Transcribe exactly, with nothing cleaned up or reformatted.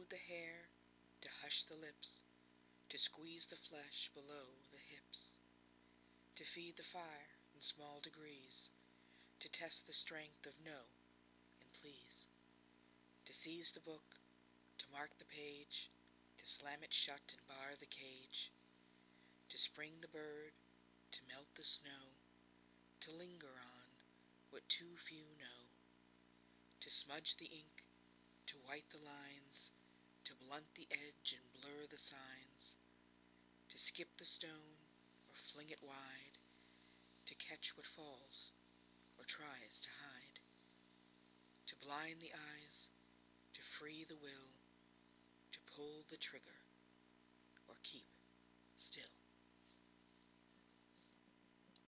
the hair, to hush the lips, to squeeze the flesh below the hips, to feed the fire in small degrees, to test the strength of no and please, to seize the book, to mark the page, to slam it shut and bar the cage, to spring the bird, to melt the snow, to linger on what too few know, to smudge the ink, to white the lines, to blunt the edge and blur the signs, to skip the stone or fling it wide, to catch what falls or tries to hide, to blind the eyes, to free the will, to pull the trigger or keep still.